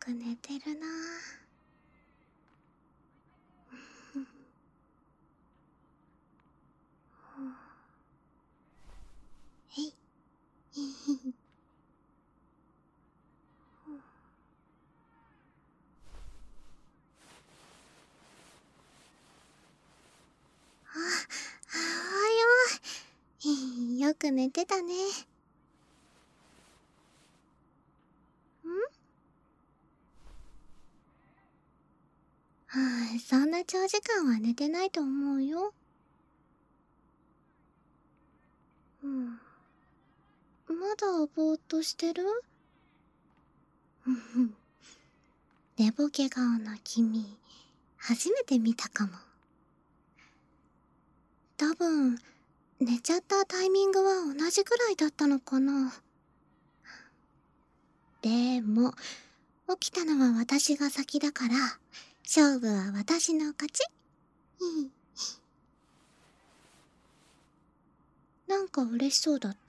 く寝てるな。えい。おはよう。よく寝てたね。そんな長時間は寝てないと思うよ。まだぼーっとしてる？寝ぼけ顔の君、初めて見たかも。多分、寝ちゃったタイミングは同じくらいだったのかな。でも、起きたのは私が先だから、勝負は私の勝ち。なんか嬉しそうだって？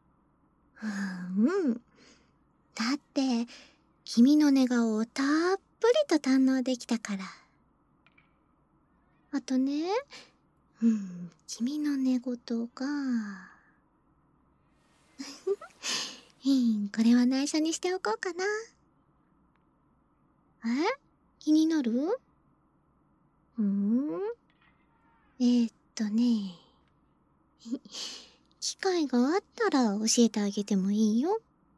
だって、君の寝顔をたっぷりと堪能できたから。あとね、君の寝言がこれは内緒にしておこうかな。気になる？ね機会があったら教えてあげてもいいよ。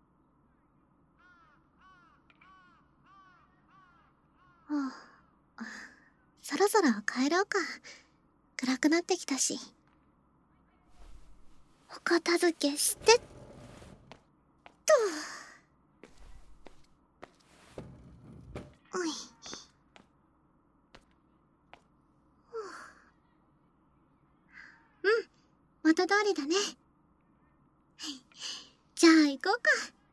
そろそろ帰ろうか。暗くなってきたし。お片付けしてっと。おい。元通りだね。じゃあ行こうか。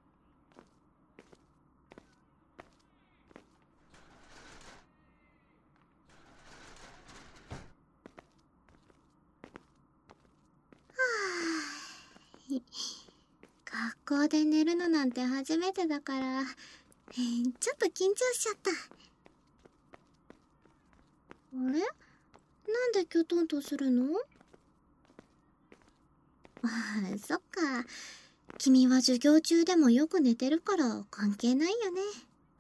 学校で寝るのなんて初めてだから、ちょっと緊張しちゃった。あれ？なんでキョトンとするの？そっか。君は授業中でもよく寝てるから関係ないよね。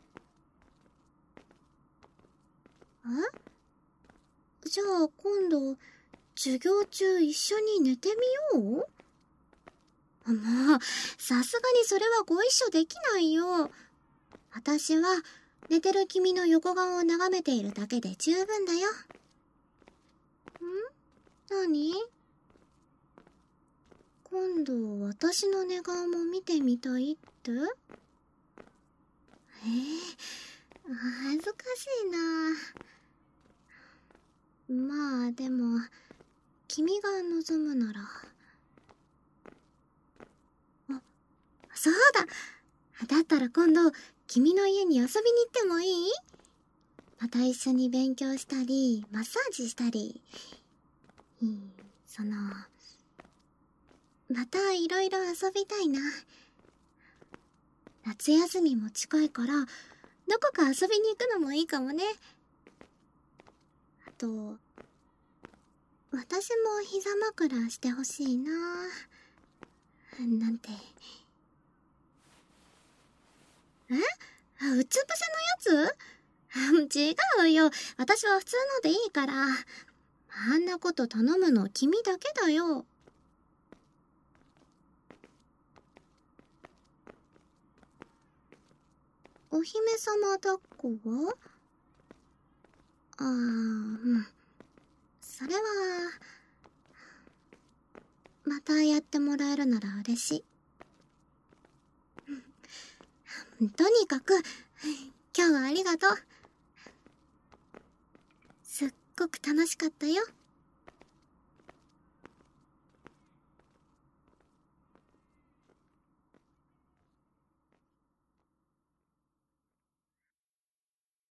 じゃあ今度、授業中一緒に寝てみよう？もう、さすがにそれはご一緒できないよ。私は、寝てる君の横顔を眺めているだけで十分だよ。何？今度、私の寝顔も見てみたいって？恥ずかしいな。まあ、でも、君が望むなら。そうだ！だったら今度、君の家に遊びに行ってもいい？また一緒に勉強したり、マッサージしたり。またいろいろ遊びたいな。夏休みも近いから、どこか遊びに行くのもいいかもね。あと、私も膝枕してほしいな。なんて。うつ伏せのやつ？違うよ。私は普通のでいいから。あんなこと頼むの君だけだよ。お姫様抱っこは？それは、またやってもらえるなら嬉しい。とにかく、今日はありがとう。すっごく楽しかったよ。